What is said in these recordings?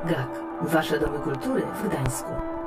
GAK. Wasze domy kultury w Gdańsku.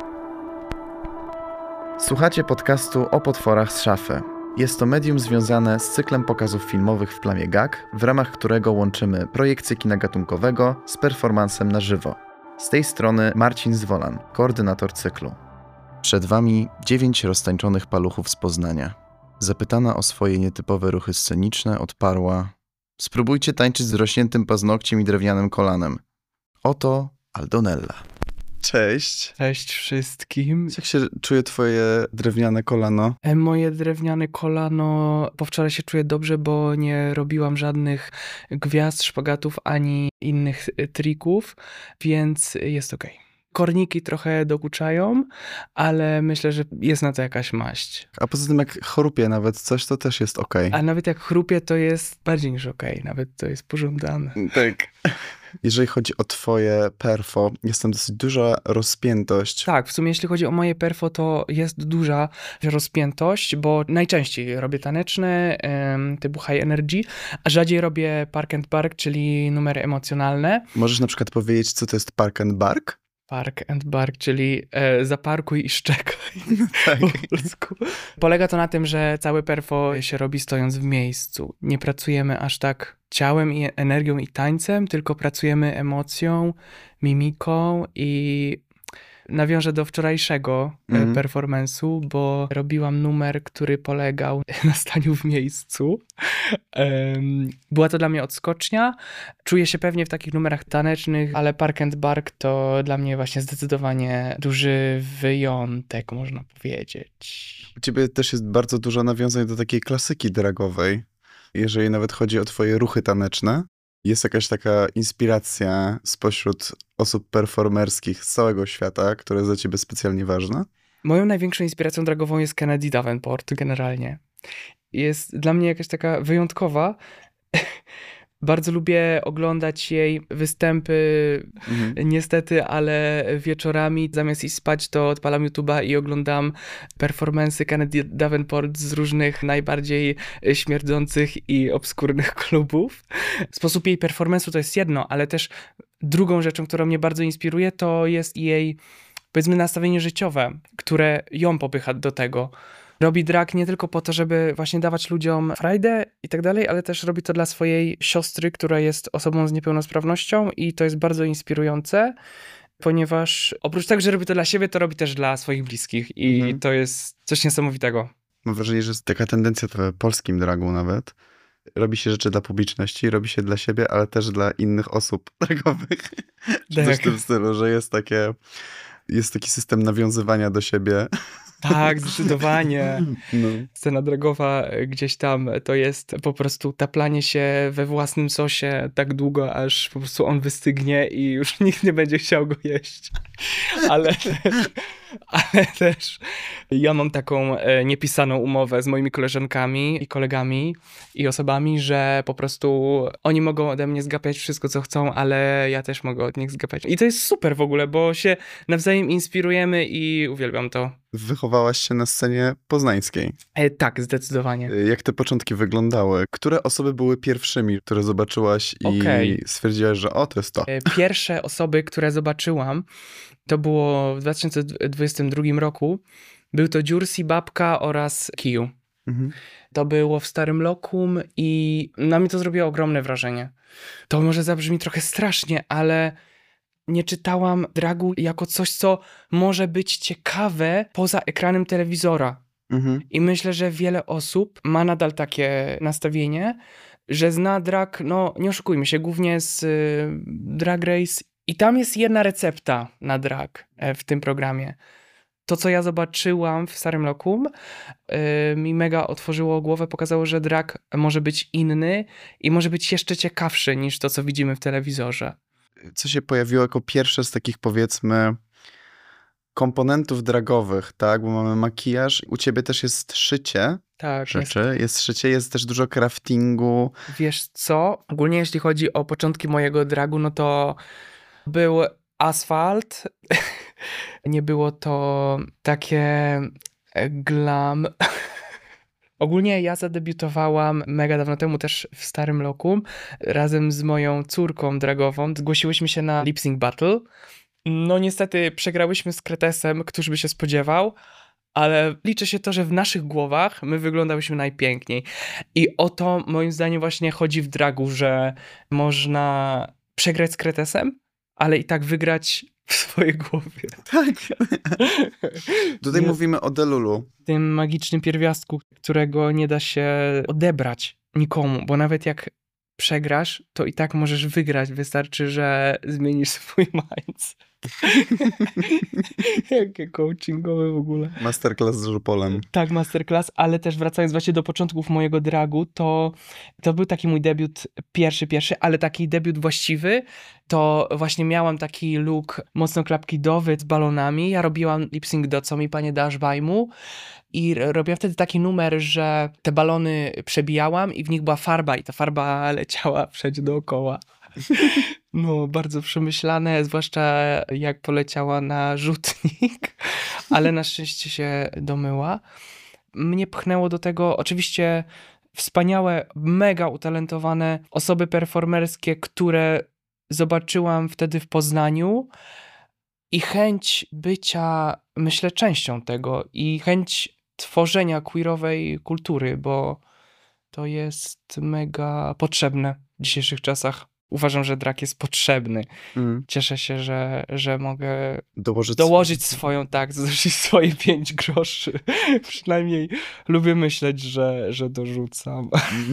Słuchacie podcastu o potworach z szafy. Jest to medium związane z cyklem pokazów filmowych w Plamie GAK, w ramach którego łączymy projekcję kina gatunkowego z performansem na żywo. Z tej strony Marcin Zwolan, koordynator cyklu. Przed wami 9 roztańczonych paluchów z Poznania. Zapytana o swoje nietypowe ruchy sceniczne, odparła: spróbujcie tańczyć z rośniętym paznokciem i drewnianym kolanem. Oto Aldonella. Cześć. Cześć wszystkim. Jak się czuje twoje drewniane kolano? Moje drewniane kolano po wczoraj się czuje dobrze, bo nie robiłam żadnych gwiazd, szpagatów ani innych trików, więc jest okej. Korniki trochę dokuczają, ale myślę, że jest na to jakaś maść. A poza tym jak chrupie nawet coś, to też jest okej. A nawet jak chrupie, to jest bardziej niż okej. Nawet to jest pożądane. Tak. Jeżeli chodzi o twoje perfo, jest tam dosyć duża rozpiętość. Tak, w sumie jeśli chodzi o moje perfo, to jest duża rozpiętość, bo najczęściej robię taneczne, typu high energy, a rzadziej robię park and bark, czyli numery emocjonalne. Możesz na przykład powiedzieć, co to jest park and bark? Park and bark, czyli zaparkuj i szczekaj. Tak. Po polsku. Polega to na tym, że całe perfo się robi stojąc w miejscu. Nie pracujemy aż tak ciałem i energią i tańcem, tylko pracujemy emocją, mimiką i nawiążę do wczorajszego performance'u, bo robiłam numer, który polegał na staniu w miejscu. Była to dla mnie odskocznia. Czuję się pewnie w takich numerach tanecznych, ale park and bark to dla mnie właśnie zdecydowanie duży wyjątek, można powiedzieć. U ciebie też jest bardzo dużo nawiązań do takiej klasyki dragowej. Jeżeli nawet chodzi o twoje ruchy taneczne, jest jakaś taka inspiracja spośród osób performerskich z całego świata, która jest dla ciebie specjalnie ważna? Moją największą inspiracją dragową jest Kennedy Davenport generalnie. Jest dla mnie jakaś taka wyjątkowa. Bardzo lubię oglądać jej występy, niestety, ale wieczorami zamiast iść spać, to odpalam YouTube'a i oglądam performance'y Kennedy Davenport z różnych najbardziej śmierdzących i obskurnych klubów. Sposób jej performance'u to jest jedno, ale też drugą rzeczą, która mnie bardzo inspiruje, to jest jej, powiedzmy, nastawienie życiowe, które ją popycha do tego. Robi drag nie tylko po to, żeby właśnie dawać ludziom frajdę i tak dalej, ale też robi to dla swojej siostry, która jest osobą z niepełnosprawnością i to jest bardzo inspirujące, ponieważ oprócz tego, że robi to dla siebie, to robi też dla swoich bliskich i to jest coś niesamowitego. Mam wrażenie, że jest taka tendencja w polskim dragu nawet. Robi się rzeczy dla publiczności, robi się dla siebie, ale też dla innych osób dragowych. Czy coś w tym stylu, że jest taki system nawiązywania do siebie. Tak, zdecydowanie. No. Scena dragowa gdzieś tam to jest po prostu taplanie się we własnym sosie tak długo, aż po prostu on wystygnie i już nikt nie będzie chciał go jeść. Ale też ja mam taką niepisaną umowę z moimi koleżankami i kolegami i osobami, że po prostu oni mogą ode mnie zgapiać wszystko, co chcą, ale ja też mogę od nich zgapiać. I to jest super w ogóle, bo się nawzajem inspirujemy i uwielbiam to. Wychowałaś się na scenie poznańskiej. Tak, zdecydowanie. Jak te początki wyglądały? Które osoby były pierwszymi, które zobaczyłaś i stwierdziłaś, że to jest to? Pierwsze osoby, które zobaczyłam, to było w 2022 roku. Był to Dziursi, Babka oraz Kiju. To było w Starym Lokum i na mnie to zrobiło ogromne wrażenie. To może zabrzmi trochę strasznie, ale nie czytałam dragu jako coś, co może być ciekawe poza ekranem telewizora. I myślę, że wiele osób ma nadal takie nastawienie, że zna drag, no nie oszukujmy się, głównie z Drag Race. I tam jest jedna recepta na drag w tym programie. To, co ja zobaczyłam w Starym Lokum, mi mega otworzyło głowę, pokazało, że drag może być inny i może być jeszcze ciekawszy niż to, co widzimy w telewizorze. Co się pojawiło jako pierwsze z takich, powiedzmy, komponentów dragowych, tak? Bo mamy makijaż, u ciebie też jest szycie rzeczy, jest szycie, jest też dużo craftingu. Wiesz co? Ogólnie jeśli chodzi o początki mojego dragu, no to był asfalt. Nie było to takie glam. Ogólnie ja zadebiutowałam mega dawno temu też w Starym Lokum razem z moją córką dragową. Zgłosiłyśmy się na Lip Sync Battle. No niestety przegrałyśmy z Kretesem, któż by się spodziewał, ale liczy się to, że w naszych głowach my wyglądałyśmy najpiękniej. I o to moim zdaniem właśnie chodzi w dragu, że można przegrać z Kretesem, ale i tak wygrać w swojej głowie. Tak. Tutaj Nie- mówimy o Delulu. Tym magicznym pierwiastku, którego nie da się odebrać nikomu, bo nawet jak przegrasz, to i tak możesz wygrać. Wystarczy, że zmienisz swój mindset. Jakie coachingowe w ogóle. Masterclass z Żupolem. Tak, masterclass, ale też wracając właśnie do początków mojego dragu, to był taki mój debiut pierwszy, ale taki debiut właściwy, to właśnie miałam taki look mocno klapkidowy z balonami. Ja robiłam lip-sync do Co mi panie dasz bajmu i robiłam wtedy taki numer, że te balony przebijałam i w nich była farba i ta farba leciała wszędzie dookoła. No, bardzo przemyślane, zwłaszcza jak poleciała na rzutnik, ale na szczęście się domyła. Mnie pchnęło do tego oczywiście wspaniałe, mega utalentowane osoby performerskie, które zobaczyłam wtedy w Poznaniu i chęć bycia, myślę, częścią tego i chęć tworzenia queerowej kultury, bo to jest mega potrzebne w dzisiejszych czasach. Uważam, że drag jest potrzebny. Cieszę się, że mogę dołożyć swoje 5 groszy. Przynajmniej lubię myśleć, że dorzucam.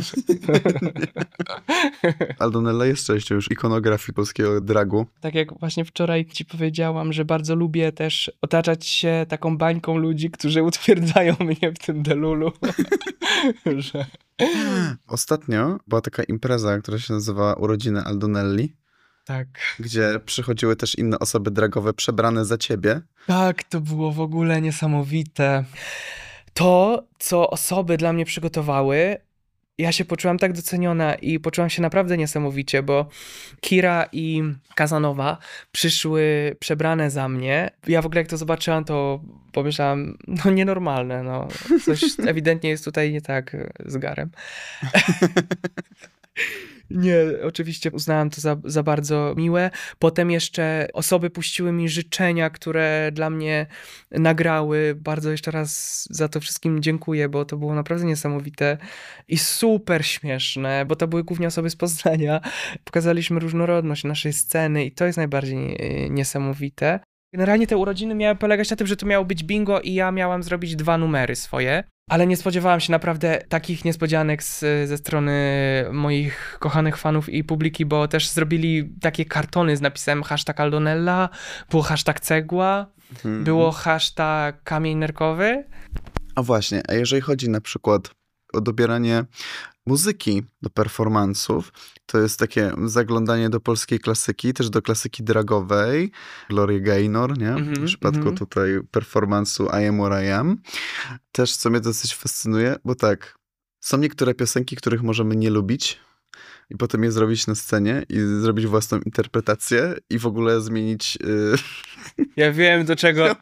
Aldonella jest częścią już ikonografii polskiego dragu. Tak jak właśnie wczoraj ci powiedziałam, że bardzo lubię też otaczać się taką bańką ludzi, którzy utwierdzają mnie w tym delulu. że... Ostatnio była taka impreza, która się nazywa Urodziny Aldonelli, Tak. gdzie przychodziły też inne osoby dragowe przebrane za ciebie. Tak, to było w ogóle niesamowite. To, co osoby dla mnie przygotowały, ja się poczułam tak doceniona i poczułam się naprawdę niesamowicie, bo Kira i Kazanowa przyszły przebrane za mnie. Ja w ogóle jak to zobaczyłam, to pomyślałam, no nienormalne, no. Coś ewidentnie jest tutaj nie tak z Garem. Nie, oczywiście uznałam to za bardzo miłe. Potem jeszcze osoby puściły mi życzenia, które dla mnie nagrały. Bardzo jeszcze raz za to wszystkim dziękuję, bo to było naprawdę niesamowite i super śmieszne, bo to były głównie osoby z Poznania. Pokazaliśmy różnorodność naszej sceny i to jest najbardziej niesamowite. Generalnie te urodziny miały polegać na tym, że to miało być bingo i ja miałam zrobić 2 numery swoje. Ale nie spodziewałam się naprawdę takich niespodzianek ze strony moich kochanych fanów i publiki, bo też zrobili takie kartony z napisem #Aldonella, było #Cegła, było #Kamień nerkowy. A właśnie, a jeżeli chodzi na przykład o dobieranie muzyki do performansów, to jest takie zaglądanie do polskiej klasyki, też do klasyki dragowej, Gloria Gaynor, nie? W przypadku tutaj performansu I Am What I Am. Też, co mnie dosyć fascynuje, bo tak, są niektóre piosenki, których możemy nie lubić i potem je zrobić na scenie i zrobić własną interpretację i w ogóle zmienić... Ja wiem, do czego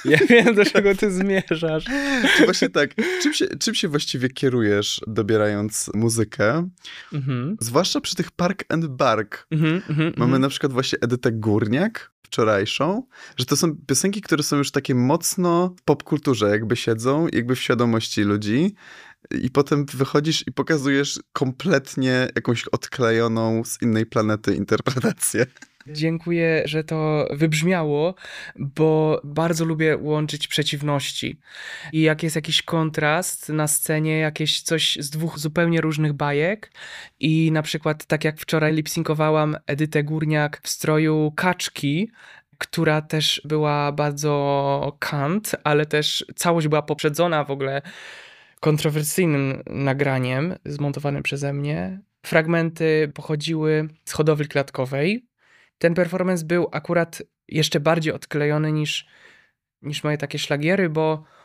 ty zmierzasz. Czy właśnie tak, czym się właściwie kierujesz, dobierając muzykę? Zwłaszcza przy tych Park and Bark. Mamy na przykład właśnie Edytę Górniak, wczorajszą, że to są piosenki, które są już takie mocno w popkulturze, jakby siedzą, jakby w świadomości ludzi. I potem wychodzisz i pokazujesz kompletnie jakąś odklejoną z innej planety interpretację. Dziękuję, że to wybrzmiało, bo bardzo lubię łączyć przeciwności. I jak jest jakiś kontrast na scenie, jakieś coś z 2 zupełnie różnych bajek i na przykład tak jak wczoraj lip-synkowałam Edytę Górniak w stroju kaczki, która też była bardzo kant, ale też całość była poprzedzona w ogóle kontrowersyjnym nagraniem zmontowanym przeze mnie. Fragmenty pochodziły z hodowli klatkowej. Ten performance był akurat jeszcze bardziej odklejony niż moje takie szlagiery, bo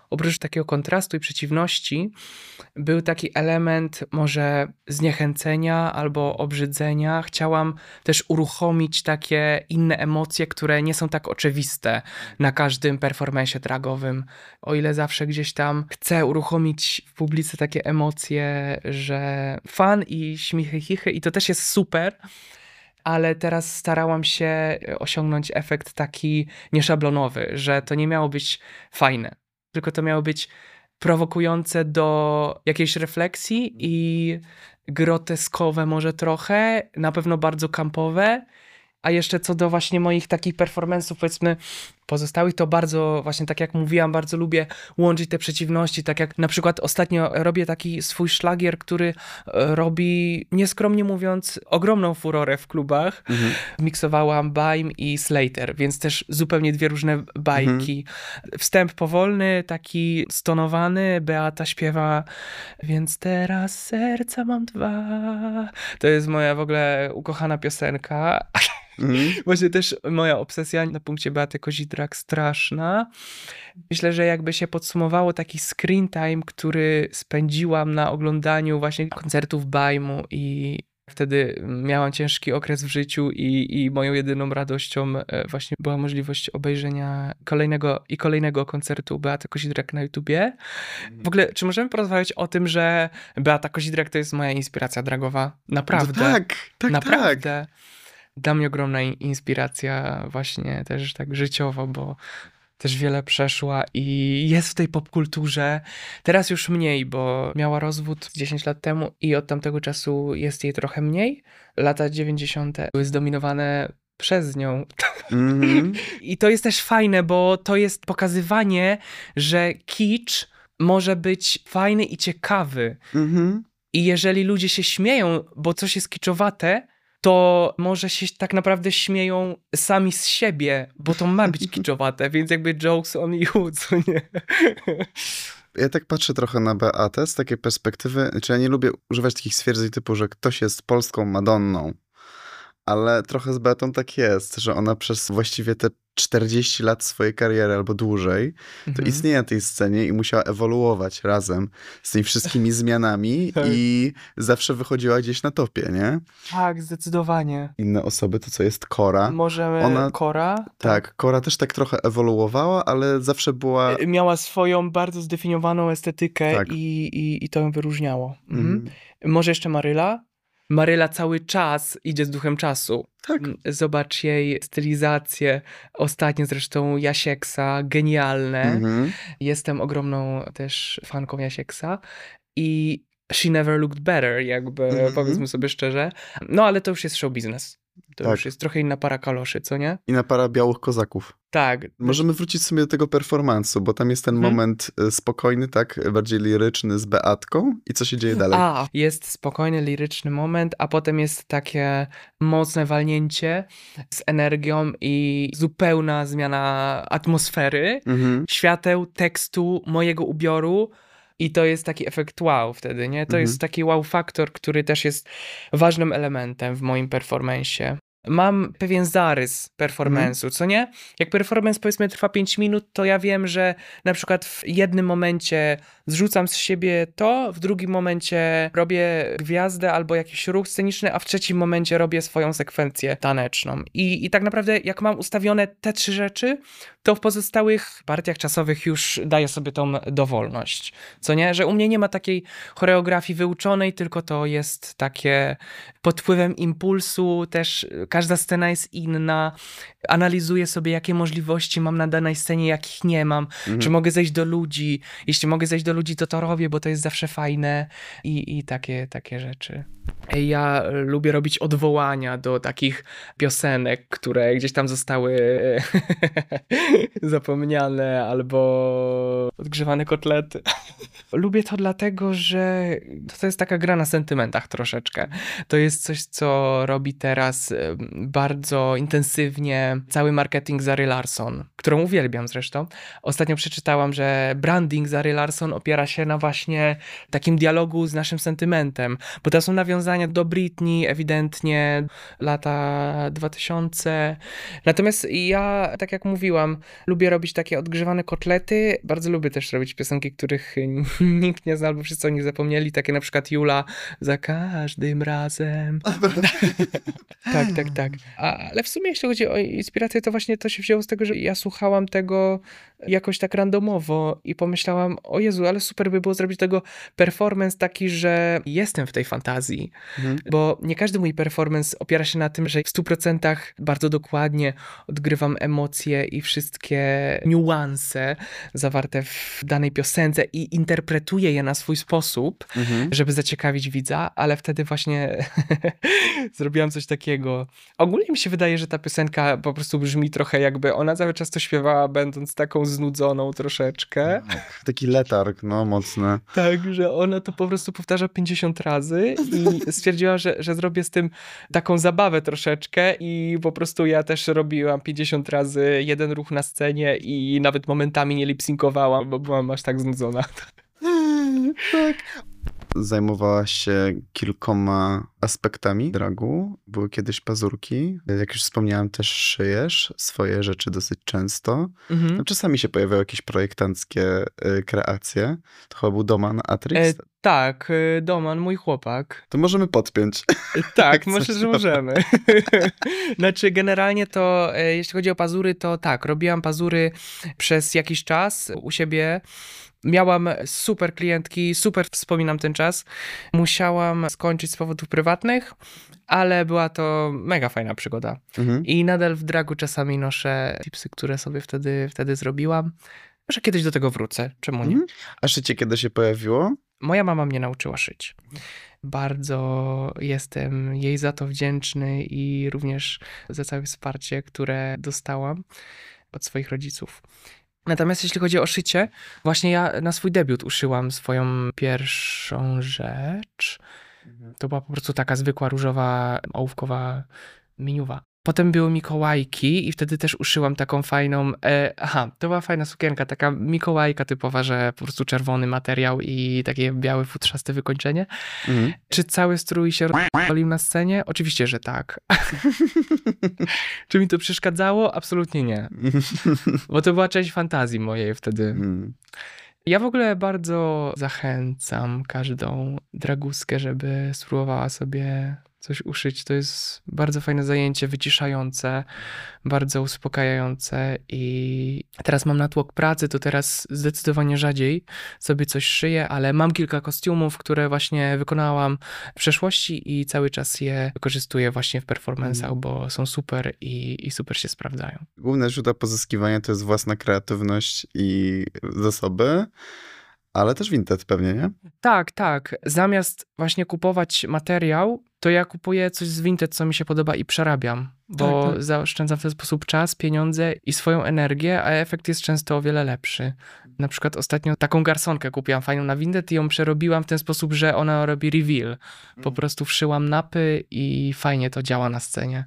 oprócz takiego kontrastu i przeciwności, był taki element może zniechęcenia albo obrzydzenia. Chciałam też uruchomić takie inne emocje, które nie są tak oczywiste na każdym performance'ie dragowym. O ile zawsze gdzieś tam chcę uruchomić w publice takie emocje, że fan i śmichy, chichy i to też jest super, ale teraz starałam się osiągnąć efekt taki nieszablonowy, że to nie miało być fajne, tylko to miało być prowokujące do jakiejś refleksji i groteskowe może trochę, na pewno bardzo kampowe, a jeszcze co do właśnie moich takich performance'ów, powiedzmy, pozostałych, to bardzo, właśnie tak jak mówiłam, bardzo lubię łączyć te przeciwności, tak jak na przykład ostatnio robię taki swój szlagier, który robi, nieskromnie mówiąc, ogromną furorę w klubach. Miksowałam Baim i Slater, więc też zupełnie dwie różne bajki. Wstęp powolny, taki stonowany, Beata śpiewa, więc teraz serca mam dwa. To jest moja w ogóle ukochana piosenka. Właśnie też moja obsesja na punkcie Beaty Kozidrak straszna. Myślę, że jakby się podsumowało taki screen time, który spędziłam na oglądaniu właśnie koncertów Bajmu i wtedy miałam ciężki okres w życiu i moją jedyną radością właśnie była możliwość obejrzenia kolejnego koncertu Beaty Kozidrak na YouTubie. W ogóle, czy możemy porozmawiać o tym, że Beata Kozidrak to jest moja inspiracja dragowa? Naprawdę. No tak. Naprawdę. Dla mnie ogromna inspiracja właśnie też tak życiowo, bo też wiele przeszła i jest w tej popkulturze. Teraz już mniej, bo miała rozwód 10 lat temu i od tamtego czasu jest jej trochę mniej. Lata 90. były zdominowane przez nią. I to jest też fajne, bo to jest pokazywanie, że kicz może być fajny i ciekawy. I jeżeli ludzie się śmieją, bo coś jest kiczowate, to może się tak naprawdę śmieją sami z siebie, bo to ma być kiczowate, więc jakby jokes on you, co nie? Ja tak patrzę trochę na Beatę z takiej perspektywy, czy ja nie lubię używać takich stwierdzeń typu, że ktoś jest polską Madonną, ale trochę z Beatą tak jest, że ona przez właściwie te 40 lat swojej kariery albo dłużej, to istnieje na tej scenie i musiała ewoluować razem z tymi wszystkimi zmianami i zawsze wychodziła gdzieś na topie, nie? Tak, zdecydowanie. Inne osoby, to co jest Kora. Kora? Tak, Kora też tak trochę ewoluowała, ale zawsze była... Miała swoją bardzo zdefiniowaną estetykę Tak. i to ją wyróżniało. Może jeszcze Maryla? Maryla cały czas idzie z duchem czasu. Tak. Zobacz jej stylizację. Ostatnio zresztą Jasieksa, genialne. Jestem ogromną też fanką Jasieksa. I she never looked better, jakby powiedzmy sobie szczerze. No ale to już jest show business. To już jest trochę inna para kaloszy, co nie? Inna para białych kozaków. Tak. Możemy wrócić sobie do tego performance'u, bo tam jest ten moment spokojny, tak, bardziej liryczny z Beatką. I co się dzieje dalej? Jest spokojny, liryczny moment, a potem jest takie mocne walnięcie z energią i zupełna zmiana atmosfery, świateł, tekstu, mojego ubioru. I to jest taki efekt wow wtedy, nie? To jest taki wow faktor, który też jest ważnym elementem w moim performance'ie. Mam pewien zarys performance'u, co nie? Jak performance powiedzmy trwa 5 minut, to ja wiem, że na przykład w jednym momencie zrzucam z siebie to, w drugim momencie robię gwiazdę albo jakiś ruch sceniczny, a w trzecim momencie robię swoją sekwencję taneczną. I tak naprawdę jak mam ustawione te 3 rzeczy, to w pozostałych partiach czasowych już daję sobie tą dowolność. Co nie? Że u mnie nie ma takiej choreografii wyuczonej, tylko to jest takie pod wpływem impulsu też. Każda scena jest inna, analizuję sobie, jakie możliwości mam na danej scenie, jakich nie mam, czy mogę zejść do ludzi. Jeśli mogę zejść do ludzi, to robię, bo to jest zawsze fajne i takie rzeczy. Ja lubię robić odwołania do takich piosenek, które gdzieś tam zostały zapomniane albo odgrzewane kotlety. Lubię to dlatego, że to jest taka gra na sentymentach troszeczkę. To jest coś, co robi teraz bardzo intensywnie cały marketing Zary Larsson, którą uwielbiam zresztą. Ostatnio przeczytałam, że branding Zary Larsson opiera się na właśnie takim dialogu z naszym sentymentem, bo to są nawiązania do Britney, ewidentnie lata 2000. Natomiast ja, tak jak mówiłam, lubię robić takie odgrzewane kotlety, bardzo lubię też robić piosenki, których nikt nie zna, albo wszyscy o nich zapomnieli, takie na przykład Jula za każdym razem. Tak. Ale w sumie jeśli chodzi o inspirację, to właśnie to się wzięło z tego, że ja słuchałam tego jakoś tak randomowo i pomyślałam, o Jezu, ale super by było zrobić tego performance taki, że jestem w tej fantazji, bo nie każdy mój performance opiera się na tym, że w 100% bardzo dokładnie odgrywam emocje i wszystkie niuanse zawarte w danej piosence i interpretuję je na swój sposób, żeby zaciekawić widza, ale wtedy właśnie zrobiłam coś takiego. Ogólnie mi się wydaje, że ta piosenka po prostu brzmi trochę jakby ona cały czas to śpiewała, będąc taką znudzoną troszeczkę. Taki letarg, no, mocny. Tak, że ona to po prostu powtarza 50 razy i stwierdziła, że zrobię z tym taką zabawę troszeczkę i po prostu ja też robiłam 50 razy jeden ruch na scenie i nawet momentami nie lip-synkowałam, bo byłam aż tak znudzona. Tak. Zajmowałaś się kilkoma aspektami dragu. Były kiedyś pazurki. Jak już wspomniałam, też szyjesz swoje rzeczy dosyć często. No, czasami się pojawiały jakieś projektanckie kreacje. To chyba był Doman Atrix. Tak, Doman, mój chłopak. To możemy podpiąć. Tak, może, że możemy. Znaczy, generalnie to, jeśli chodzi o pazury, to tak, robiłam pazury przez jakiś czas u siebie. Miałam super klientki, super wspominam ten czas. Musiałam skończyć z powodów prywatnych, ale była to mega fajna przygoda. I nadal w dragu czasami noszę tipsy, które sobie wtedy zrobiłam. Może kiedyś do tego wrócę, czemu nie? A szycie kiedy się pojawiło? Moja mama mnie nauczyła szyć. Bardzo jestem jej za to wdzięczny i również za całe wsparcie, które dostałam od swoich rodziców. Natomiast jeśli chodzi o szycie, właśnie ja na swój debiut uszyłam swoją pierwszą rzecz. To była po prostu taka zwykła różowa, ołówkowa miniuwa. Potem były Mikołajki i wtedy też uszyłam taką fajną, to była fajna sukienka, taka Mikołajka typowa, że po prostu czerwony materiał i takie białe futrzaste wykończenie. Czy cały strój się rozpalił na scenie? Oczywiście, że tak. Czy mi to przeszkadzało? Absolutnie nie. Bo to była część fantazji mojej wtedy. Ja w ogóle bardzo zachęcam każdą draguskę, żeby spróbowała sobie coś uszyć. To jest bardzo fajne zajęcie, wyciszające, bardzo uspokajające i teraz mam natłok pracy, to teraz zdecydowanie rzadziej sobie coś szyję, ale mam kilka kostiumów, które właśnie wykonałam w przeszłości i cały czas je wykorzystuję właśnie w performance'ach, bo są super i super się sprawdzają. Główne źródło pozyskiwania to jest własna kreatywność i zasoby. Ale też Vinted pewnie, nie? Tak. Zamiast właśnie kupować materiał, to ja kupuję coś z Vinted, co mi się podoba i przerabiam, bo zaoszczędzam w ten sposób czas, pieniądze i swoją energię, a efekt jest często o wiele lepszy. Na przykład ostatnio taką garsonkę kupiłam fajną na Vinted i ją przerobiłam w ten sposób, że ona robi reveal. Po prostu wszyłam napy i fajnie to działa na scenie.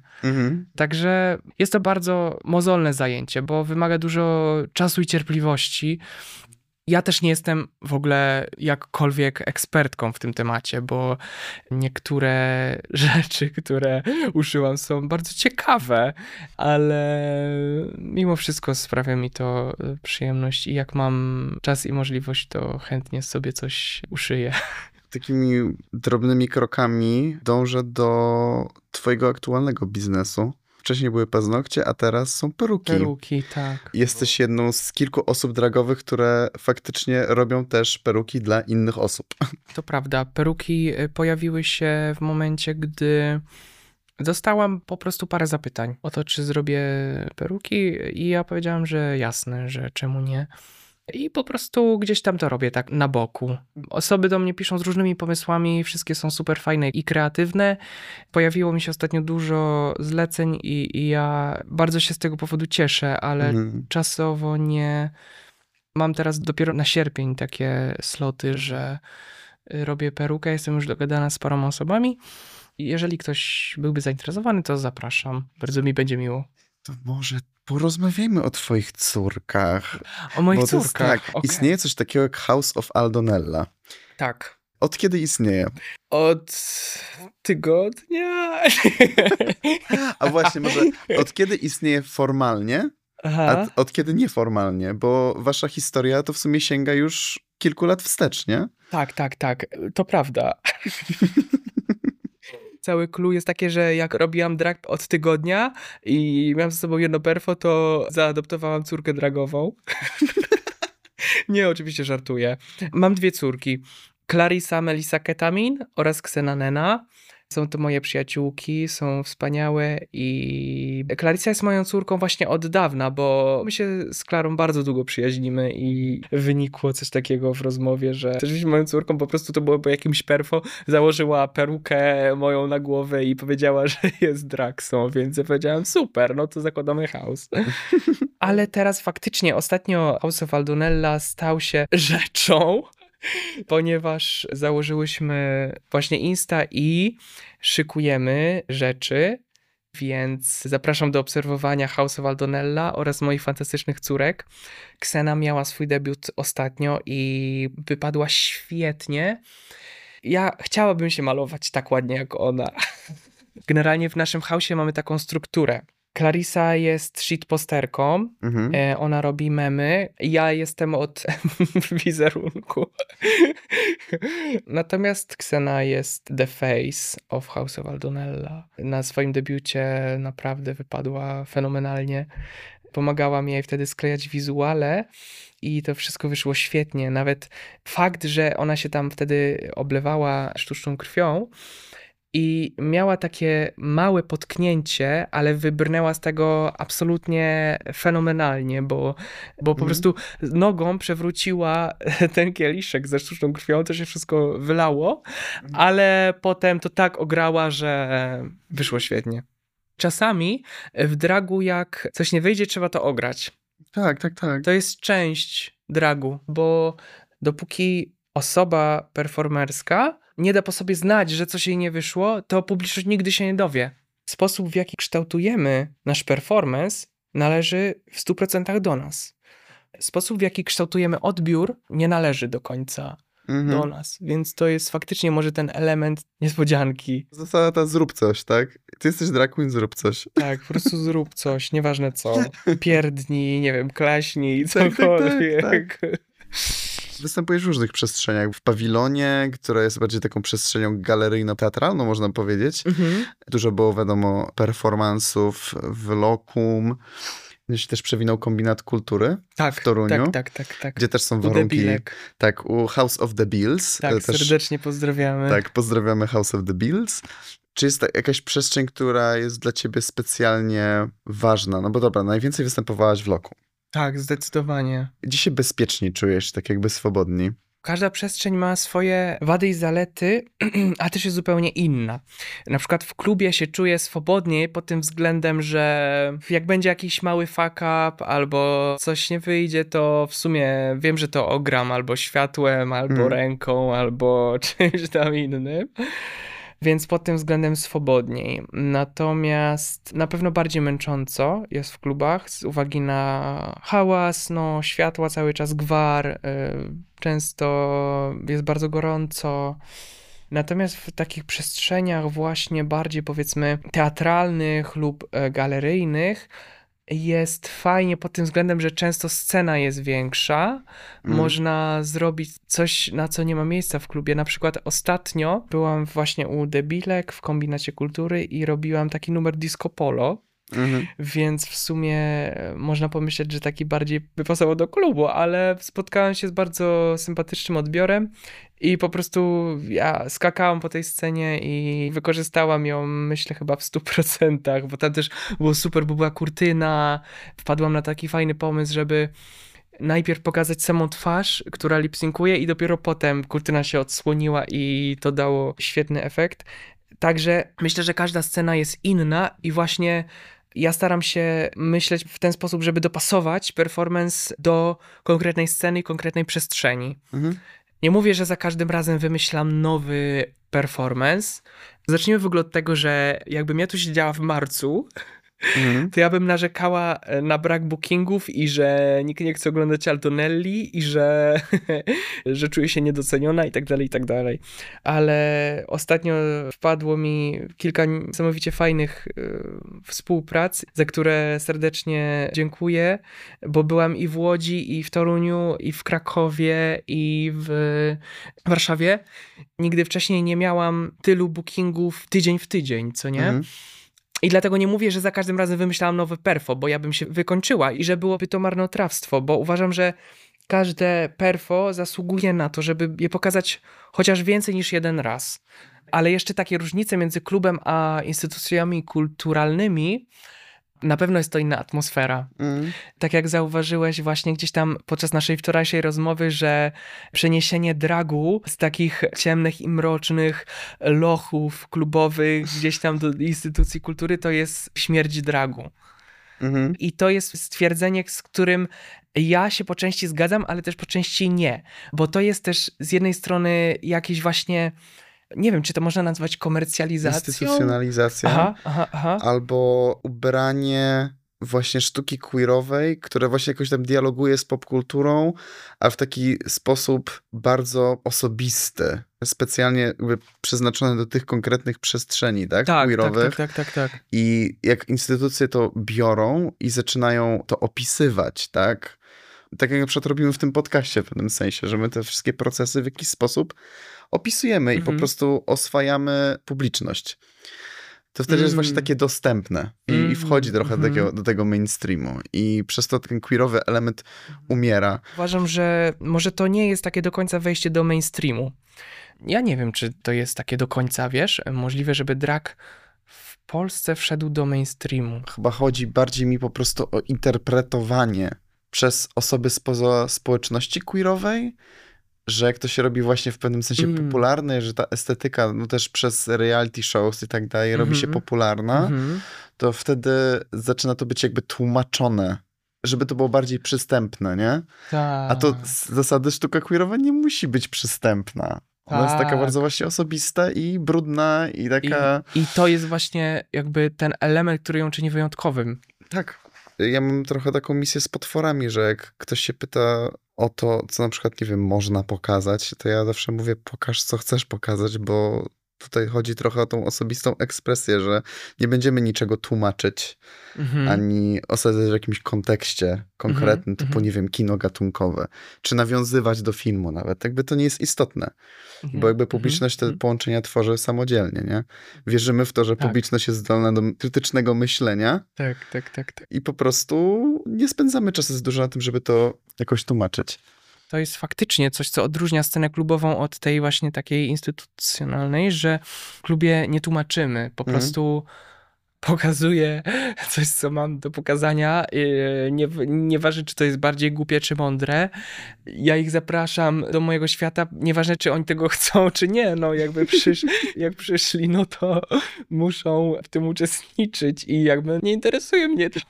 Także jest to bardzo mozolne zajęcie, bo wymaga dużo czasu i cierpliwości. Ja też nie jestem w ogóle jakkolwiek ekspertką w tym temacie, bo niektóre rzeczy, które uszyłam, są bardzo ciekawe, ale mimo wszystko sprawia mi to przyjemność i jak mam czas i możliwość, to chętnie sobie coś uszyję. Takimi drobnymi krokami dążę do twojego aktualnego biznesu. Wcześniej były paznokcie, a teraz są peruki. Peruki, tak. Jesteś jedną z kilku osób dragowych, które faktycznie robią też peruki dla innych osób. To prawda. Peruki pojawiły się w momencie, gdy dostałam po prostu parę zapytań o to, czy zrobię peruki i ja powiedziałam, że jasne, że czemu nie. I po prostu gdzieś tam to robię tak na boku. Osoby do mnie piszą z różnymi pomysłami, wszystkie są super fajne i kreatywne. Pojawiło mi się ostatnio dużo zleceń i ja bardzo się z tego powodu cieszę, ale czasowo nie... Mam teraz dopiero na sierpień takie sloty, że robię perukę, jestem już dogadana z paroma osobami Jeżeli ktoś byłby zainteresowany, to zapraszam. Bardzo mi będzie miło. To może porozmawiajmy o twoich córkach. O moich Bo to jest córkach. tak, Okej. istnieje coś takiego jak House of Aldonella. Tak. Od kiedy istnieje? Od tygodnia. A właśnie, może od kiedy istnieje formalnie, Aha. a od kiedy nieformalnie? Bo wasza historia to w sumie sięga już kilku lat wstecz, nie? Tak. To prawda. Cały clue jest takie, że jak robiłam drag od tygodnia i miałam ze sobą jedno perfo, to zaadoptowałam córkę dragową. Nie, oczywiście żartuję. Mam 2 córki. Clarissa Melissa Ketamin oraz Xena Nena. Są to moje przyjaciółki, są wspaniałe i Clarissa jest moją córką właśnie od dawna, bo my się z Klarą bardzo długo przyjaźnimy i wynikło coś takiego w rozmowie, że też być moją córką po prostu to było po jakimś perfo, założyła perukę moją na głowę i powiedziała, że jest dragsą, więc ja powiedziałem super, no to zakładamy house. Ale teraz faktycznie ostatnio House of Aldonella stał się rzeczą, ponieważ założyłyśmy właśnie Insta i szykujemy rzeczy, więc zapraszam do obserwowania House of Aldonella oraz moich fantastycznych córek. Xena miała swój debiut ostatnio i wypadła świetnie. Ja chciałabym się malować tak ładnie jak ona. Generalnie w naszym house'ie mamy taką strukturę. Clarissa jest shitposterką, ona robi memy, ja jestem od wizerunku. Natomiast Xena jest the face of House of Aldonella. Na swoim debiucie naprawdę wypadła fenomenalnie. Pomagałam jej wtedy sklejać wizuale i to wszystko wyszło świetnie. Nawet fakt, że ona się tam wtedy oblewała sztuczną krwią, i miała takie małe potknięcie, ale wybrnęła z tego absolutnie fenomenalnie, bo po prostu nogą przewróciła ten kieliszek ze sztuczną krwią, to się wszystko wylało, ale potem to tak ograła, że wyszło świetnie. Czasami w dragu jak coś nie wyjdzie, trzeba to ograć. Tak. To jest część dragu, bo dopóki osoba performerska nie da po sobie znać, że coś jej nie wyszło, to publiczność nigdy się nie dowie. Sposób, w jaki kształtujemy nasz performance, należy w 100% do nas. Sposób, w jaki kształtujemy odbiór, nie należy do końca do nas. Więc to jest faktycznie może ten element niespodzianki. Zasada ta zrób coś, tak? Ty jesteś drag queen, zrób coś. Tak, po prostu zrób coś, nieważne co. Pierdnij, nie wiem, klaśnij, cokolwiek. Tak. Występujesz w różnych przestrzeniach. W pawilonie, która jest bardziej taką przestrzenią galeryjno-teatralną, można powiedzieć. Dużo było, wiadomo, performansów w Lokum. Się też przewinął Kombinat Kultury w Toruniu. Tak. Gdzie też są warunki. Debilek. Tak, u House of the Bills. Tak, też, serdecznie pozdrawiamy. Tak, pozdrawiamy House of the Bills. Czy jest jakaś przestrzeń, która jest dla ciebie specjalnie ważna? No bo dobra, najwięcej występowałaś w Lokum. Tak, zdecydowanie. Gdzie się bezpieczniej czujesz, tak jakby swobodniej? Każda przestrzeń ma swoje wady i zalety, a też jest zupełnie inna. Na przykład w klubie się czuję swobodniej pod tym względem, że jak będzie jakiś mały fuck up albo coś nie wyjdzie, to w sumie wiem, że to ogram albo światłem, albo ręką, albo czymś tam innym. Więc pod tym względem swobodniej. Natomiast na pewno bardziej męcząco jest w klubach z uwagi na hałas, no światła cały czas, gwar, często jest bardzo gorąco. Natomiast w takich przestrzeniach właśnie bardziej powiedzmy teatralnych lub galeryjnych jest fajnie pod tym względem, że często scena jest większa. Można zrobić coś, na co nie ma miejsca w klubie. Na przykład ostatnio byłam właśnie u Debilek w Kombinacie Kultury i robiłam taki numer disco polo. Więc w sumie można pomyśleć, że taki bardziej by pasował do klubu, ale spotkałem się z bardzo sympatycznym odbiorem i po prostu ja skakałam po tej scenie i wykorzystałam ją, myślę, chyba w 100%, bo tam też było super, bo była kurtyna, wpadłam na taki fajny pomysł, żeby najpierw pokazać samą twarz, która lip-synkuje i dopiero potem kurtyna się odsłoniła i to dało świetny efekt. Także myślę, że każda scena jest inna i właśnie ja staram się myśleć w ten sposób, żeby dopasować performance do konkretnej sceny i konkretnej przestrzeni. Nie mówię, że za każdym razem wymyślam nowy performance. Zacznijmy w ogóle od tego, że jakbym ja tu siedziała w marcu, to ja bym narzekała na brak bookingów i że nikt nie chce oglądać Aldonelli i że, że czuję się niedoceniona i tak dalej, i tak dalej. Ale ostatnio wpadło mi kilka niesamowicie fajnych współprac, za które serdecznie dziękuję, bo byłam i w Łodzi, i w Toruniu, i w Krakowie, i w Warszawie. Nigdy wcześniej nie miałam tylu bookingów tydzień w tydzień, co nie? I dlatego nie mówię, że za każdym razem wymyślałam nowe perfo, bo ja bym się wykończyła i że byłoby to marnotrawstwo, bo uważam, że każde perfo zasługuje na to, żeby je pokazać chociaż więcej niż jeden raz. Ale jeszcze takie różnice między klubem a instytucjami kulturalnymi, na pewno jest to inna atmosfera. Tak jak zauważyłeś właśnie gdzieś tam podczas naszej wczorajszej rozmowy, że przeniesienie dragu z takich ciemnych i mrocznych lochów klubowych gdzieś tam do instytucji kultury to jest śmierć dragu. I to jest stwierdzenie, z którym ja się po części zgadzam, ale też po części nie. Bo to jest też z jednej strony jakieś właśnie... Nie wiem, czy to można nazwać komercjalizacją? Instytucjonalizacją. Aha. Albo ubranie właśnie sztuki queerowej, które właśnie jakoś tam dialoguje z popkulturą, a w taki sposób bardzo osobisty. Specjalnie jakby przeznaczone do tych konkretnych przestrzeni, tak? Queerowych. Tak. I jak instytucje to biorą i zaczynają to opisywać, tak? Tak jak na przykład robimy w tym podcaście w pewnym sensie, że my te wszystkie procesy w jakiś sposób opisujemy i po prostu oswajamy publiczność. To wtedy jest właśnie takie dostępne i wchodzi trochę do tego mainstreamu i przez to ten queerowy element umiera. Uważam, że może to nie jest takie do końca wejście do mainstreamu. Ja nie wiem, czy to jest takie do końca, wiesz, możliwe, żeby drag w Polsce wszedł do mainstreamu. Chyba chodzi bardziej mi po prostu o interpretowanie przez osoby spoza społeczności queerowej, że jak to się robi właśnie w pewnym sensie popularne, że ta estetyka, no też przez reality shows i tak dalej, robi się popularna, to wtedy zaczyna to być jakby tłumaczone, żeby to było bardziej przystępne, nie? Tak. A to z zasady sztuka queerowa nie musi być przystępna. Ona jest taka bardzo właśnie osobista i brudna i taka... I to jest właśnie jakby ten element, który ją czyni wyjątkowym. Tak. Ja mam trochę taką misję z potworami, że jak ktoś się pyta o to, co na przykład, nie wiem, można pokazać, to ja zawsze mówię, pokaż, co chcesz pokazać, bo tutaj chodzi trochę o tą osobistą ekspresję, że nie będziemy niczego tłumaczyć, ani osadzać w jakimś kontekście konkretnym, typu, nie wiem, kino gatunkowe, czy nawiązywać do filmu nawet. Jakby to nie jest istotne, bo jakby publiczność te połączenia tworzy samodzielnie, nie? Wierzymy w to, że publiczność jest zdolna do krytycznego myślenia. Tak. I po prostu nie spędzamy czasu za dużo na tym, żeby to jakoś tłumaczyć. To jest faktycznie coś, co odróżnia scenę klubową od tej właśnie takiej instytucjonalnej, że w klubie nie tłumaczymy, po prostu pokazuję coś, co mam do pokazania. Nieważne, czy to jest bardziej głupie, czy mądre. Ja ich zapraszam do mojego świata, nieważne, czy oni tego chcą, czy nie. No jakby jak przyszli, no to muszą w tym uczestniczyć i jakby nie interesuje mnie to,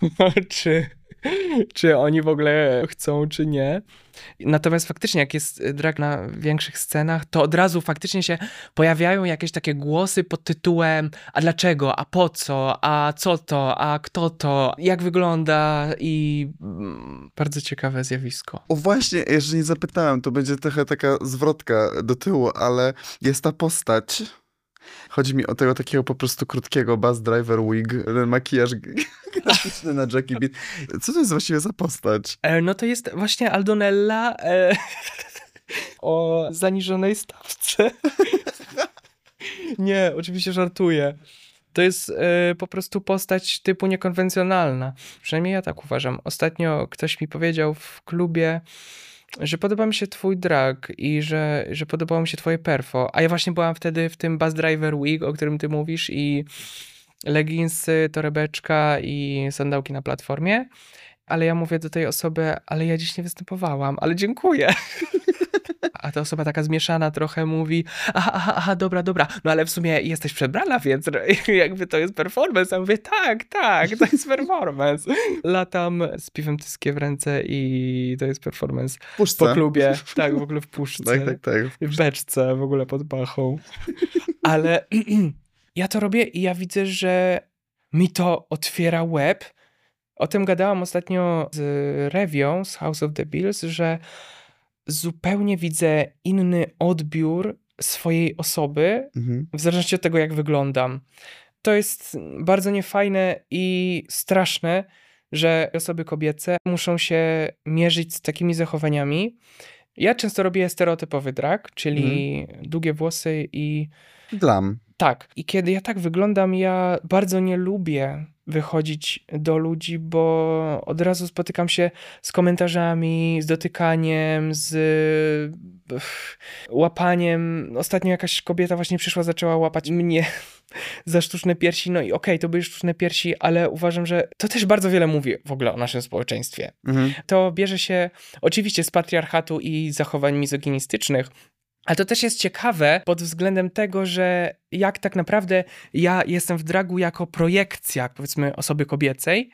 czy oni w ogóle chcą, czy nie. Natomiast faktycznie, jak jest drag na większych scenach, to od razu faktycznie się pojawiają jakieś takie głosy pod tytułem a dlaczego, a po co, a co to, a kto to, jak wygląda i bardzo ciekawe zjawisko. O właśnie, jeżeli nie zapytałem, to będzie trochę taka zwrotka do tyłu, ale jest ta postać. Chodzi mi o tego takiego po prostu krótkiego bus driver wig, ten makijaż graficzny na Jackie Beat. Co to jest właściwie za postać? No to jest właśnie Aldonella o zaniżonej stawce. Nie, oczywiście żartuję. To jest po prostu postać typu niekonwencjonalna. Przynajmniej ja tak uważam. Ostatnio ktoś mi powiedział w klubie, że podoba mi się twój drag i że podobało mi się twoje perfo. A ja właśnie byłam wtedy w tym bus driver wig, o którym ty mówisz, i leginsy, torebeczka i sandałki na platformie. Ale ja mówię do tej osoby, ale ja dziś nie występowałam, ale dziękuję. A ta osoba taka zmieszana trochę mówi, aha, dobra, no ale w sumie jesteś przebrana, więc jakby to jest performance. Ja mówię, tak, to jest performance. Latam z piwem tyskie w ręce i to jest performance. Puszce. Po klubie, tak, w ogóle w puszce. Tak. W beczce, w ogóle pod pachą. Ale ja to robię i ja widzę, że mi to otwiera łeb. O tym gadałam ostatnio z Rewią z House of the Bills, że zupełnie widzę inny odbiór swojej osoby w zależności od tego, jak wyglądam. To jest bardzo niefajne i straszne, że osoby kobiece muszą się mierzyć z takimi zachowaniami. Ja często robię stereotypowy drag, czyli długie włosy i... Glam. Tak. I kiedy ja tak wyglądam, ja bardzo nie lubię wychodzić do ludzi, bo od razu spotykam się z komentarzami, z dotykaniem, z łapaniem. Ostatnio jakaś kobieta właśnie przyszła, zaczęła łapać mnie za sztuczne piersi. No i okej, to były sztuczne piersi, ale uważam, że to też bardzo wiele mówi w ogóle o naszym społeczeństwie. To bierze się oczywiście z patriarchatu i zachowań mizoginistycznych, ale to też jest ciekawe pod względem tego, że jak tak naprawdę ja jestem w dragu jako projekcja, powiedzmy, osoby kobiecej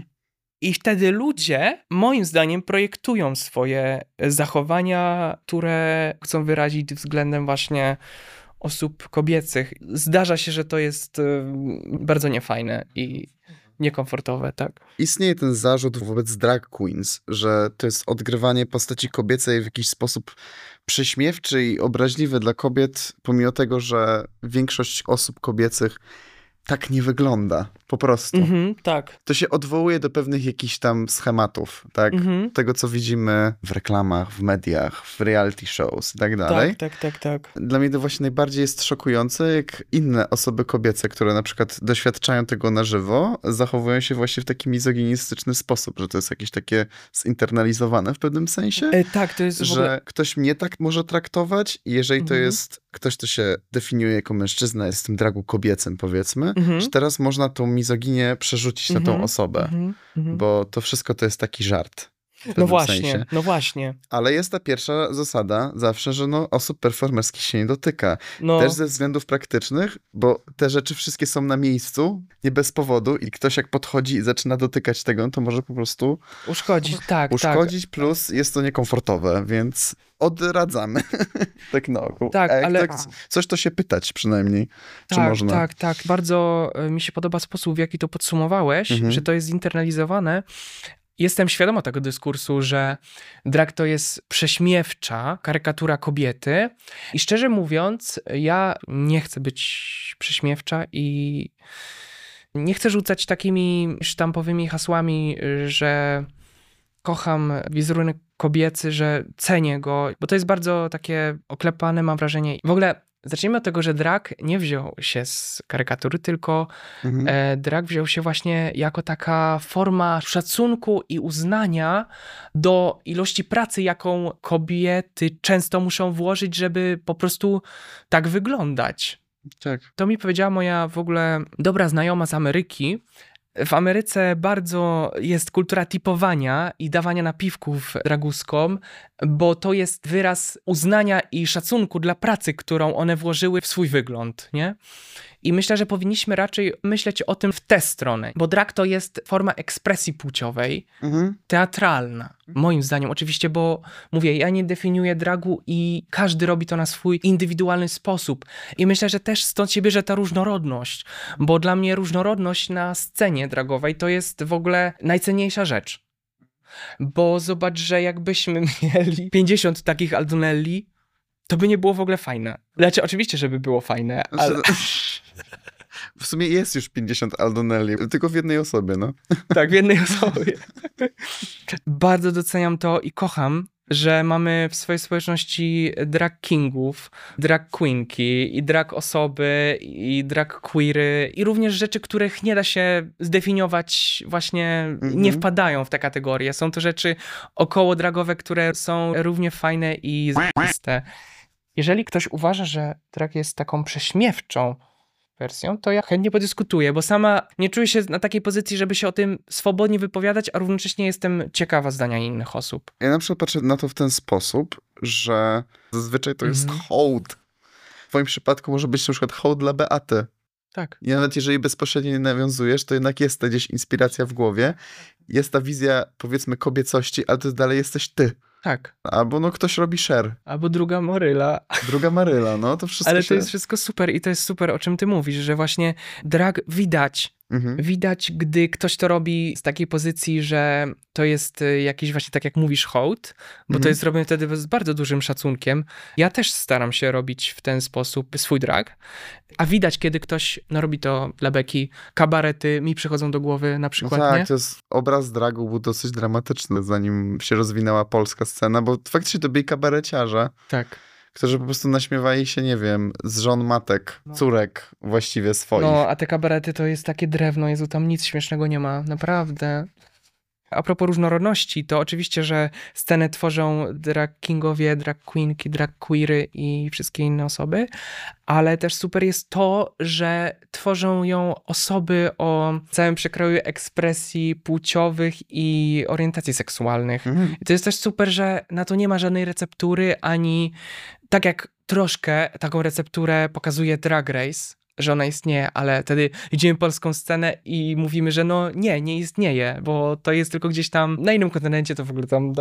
i wtedy ludzie, moim zdaniem, projektują swoje zachowania, które chcą wyrazić względem właśnie osób kobiecych. Zdarza się, że to jest bardzo niefajne i niekomfortowe, tak? Istnieje ten zarzut wobec drag queens, że to jest odgrywanie postaci kobiecej w jakiś sposób prześmiewczy i obraźliwy dla kobiet, pomimo tego, że większość osób kobiecych tak nie wygląda, po prostu. Tak. To się odwołuje do pewnych jakichś tam schematów, tak? Tego, co widzimy w reklamach, w mediach, w reality shows i tak dalej. Tak. Dla mnie to właśnie najbardziej jest szokujące, jak inne osoby kobiece, które na przykład doświadczają tego na żywo, zachowują się właśnie w taki mizoginistyczny sposób, że to jest jakieś takie zinternalizowane w pewnym sensie. Tak, to jest że w ogóle... ktoś mnie tak może traktować i jeżeli to jest ktoś, kto się definiuje jako mężczyzna, jest w tym dragu kobiecym, powiedzmy, że teraz można tą mizoginię przerzucić na tą osobę, bo to wszystko to jest taki żart. No właśnie. Ale jest ta pierwsza zasada zawsze, że osób performerskich się nie dotyka. Też ze względów praktycznych, bo te rzeczy wszystkie są na miejscu, nie bez powodu i ktoś jak podchodzi i zaczyna dotykać tego, to może po prostu uszkodzić, tak. Plus jest to niekomfortowe, więc odradzamy. Tak na ogół. Tak, ale... Coś to się pytać przynajmniej, czy można. Tak. Bardzo mi się podoba sposób, w jaki to podsumowałeś, że to jest zinternalizowane. Jestem świadoma tego dyskursu, że drag to jest prześmiewcza karykatura kobiety i szczerze mówiąc, ja nie chcę być prześmiewcza i nie chcę rzucać takimi sztampowymi hasłami, że kocham wizerunek kobiecy, że cenię go, bo to jest bardzo takie oklepane, mam wrażenie. W ogóle zacznijmy od tego, że drag nie wziął się z karykatury, tylko drag wziął się właśnie jako taka forma szacunku i uznania do ilości pracy, jaką kobiety często muszą włożyć, żeby po prostu tak wyglądać. Tak. To mi powiedziała moja w ogóle dobra znajoma z Ameryki. W Ameryce bardzo jest kultura tipowania i dawania napiwków draguskom, bo to jest wyraz uznania i szacunku dla pracy, którą one włożyły w swój wygląd, nie? I myślę, że powinniśmy raczej myśleć o tym w tę stronę, bo drag to jest forma ekspresji płciowej, teatralna, moim zdaniem oczywiście, bo mówię, ja nie definiuję dragu i każdy robi to na swój indywidualny sposób. I myślę, że też stąd się bierze ta różnorodność, bo dla mnie różnorodność na scenie dragowej to jest w ogóle najcenniejsza rzecz. Bo zobacz, że jakbyśmy mieli 50 takich Aldonelli, to by nie było w ogóle fajne. Znaczy, oczywiście, żeby było fajne, ale... W sumie jest już 50 Aldonelli, tylko w jednej osobie, no. Tak, w jednej osobie. Bardzo doceniam to i kocham, że mamy w swojej społeczności drag kingów, drag queenki i drag osoby i drag queery i również rzeczy, których nie da się zdefiniować, właśnie nie wpadają w te kategorie. Są to rzeczy około dragowe, które są równie fajne i zajebiste. Jeżeli ktoś uważa, że drag jest taką prześmiewczą wersją, to ja chętnie podyskutuję, bo sama nie czuję się na takiej pozycji, żeby się o tym swobodnie wypowiadać, a równocześnie jestem ciekawa zdania innych osób. Ja na przykład patrzę na to w ten sposób, że zazwyczaj to jest hołd. W twoim przypadku może być na przykład hołd dla Beaty. Tak. I nawet jeżeli bezpośrednio nie nawiązujesz, to jednak jest ta gdzieś inspiracja w głowie. Jest ta wizja, powiedzmy, kobiecości, ale to dalej jesteś ty. Tak. Albo no ktoś robi Cher. Albo druga Maryla. Druga Maryla, no to wszystko Ale to jest wszystko super i to jest super, o czym ty mówisz, że właśnie drag widać. Widać, gdy ktoś to robi z takiej pozycji, że to jest jakiś właśnie, tak jak mówisz, hołd, bo to jest robione wtedy z bardzo dużym szacunkiem. Ja też staram się robić w ten sposób swój drag, a widać, kiedy ktoś robi to dla beki. Kabarety mi przychodzą do głowy na przykład, no tak, nie? to jest, obraz dragu był dosyć dramatyczny, zanim się rozwinęła polska scena, bo faktycznie to byli kabareciarze. Tak. Którzy po prostu naśmiewali się, nie wiem, z żon matek, córek właściwie swoich. No, a te kabarety to jest takie drewno, Jezu, tam nic śmiesznego nie ma, naprawdę. A propos różnorodności, to oczywiście, że scenę tworzą drag kingowie, drag queenki, drag queery i wszystkie inne osoby, ale też super jest to, że tworzą ją osoby o całym przekroju ekspresji płciowych i orientacji seksualnych. I to jest też super, że na to nie ma żadnej receptury, ani tak jak troszkę taką recepturę pokazuje Drag Race, że ona istnieje, ale wtedy idziemy polską scenę i mówimy, że no nie istnieje, bo to jest tylko gdzieś tam na innym kontynencie, to w ogóle tam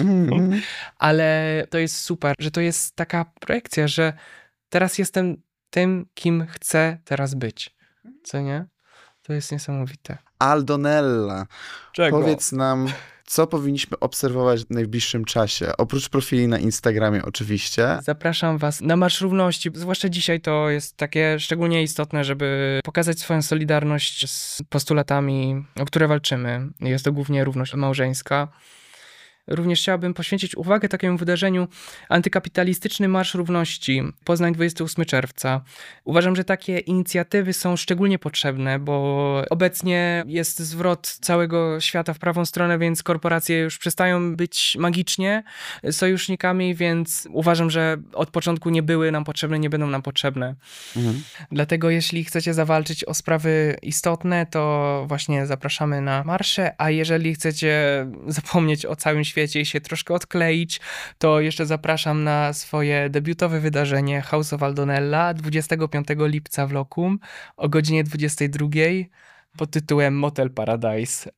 ale to jest super, że to jest taka projekcja, że teraz jestem tym, kim chcę teraz być. Co nie? To jest niesamowite. Aldonella, Czego? powiedz nam, co powinniśmy obserwować w najbliższym czasie? Oprócz profili na Instagramie oczywiście. Zapraszam was na Marsz Równości. Zwłaszcza dzisiaj to jest takie szczególnie istotne, żeby pokazać swoją solidarność z postulatami, o które walczymy. Jest to głównie równość małżeńska. Również chciałabym poświęcić uwagę takiemu wydarzeniu Antykapitalistyczny Marsz Równości Poznań 28 czerwca. Uważam, że takie inicjatywy są szczególnie potrzebne, bo obecnie jest zwrot całego świata w prawą stronę, więc korporacje już przestają być magicznie sojusznikami, więc uważam, że od początku nie były nam potrzebne, nie będą nam potrzebne. Dlatego jeśli chcecie zawalczyć o sprawy istotne, to właśnie zapraszamy na marsze, a jeżeli chcecie zapomnieć o całym świecie i się troszkę odkleić, to jeszcze zapraszam na swoje debiutowe wydarzenie House of Aldonella 25 lipca w Lokum o godzinie 22 pod tytułem Motel Paradise.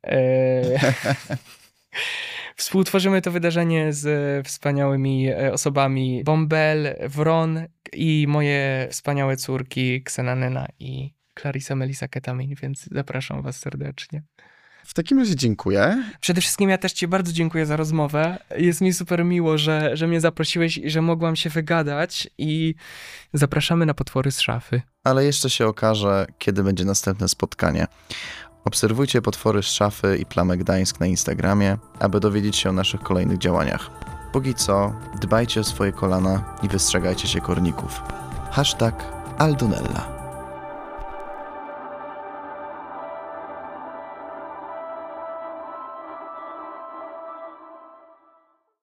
Współtworzymy to wydarzenie z wspaniałymi osobami Bombel, Wron i moje wspaniałe córki Xenanyna i Clarissa Melissa Ketamin, więc zapraszam was serdecznie. W takim razie dziękuję. Przede wszystkim ja też ci bardzo dziękuję za rozmowę. Jest mi super miło, że mnie zaprosiłeś i że mogłam się wygadać i zapraszamy na potwory z szafy. Ale jeszcze się okaże, kiedy będzie następne spotkanie. Obserwujcie potwory z szafy i Plamę Gdańsk na Instagramie, aby dowiedzieć się o naszych kolejnych działaniach. Póki co, dbajcie o swoje kolana i wystrzegajcie się korników. #Aldonella.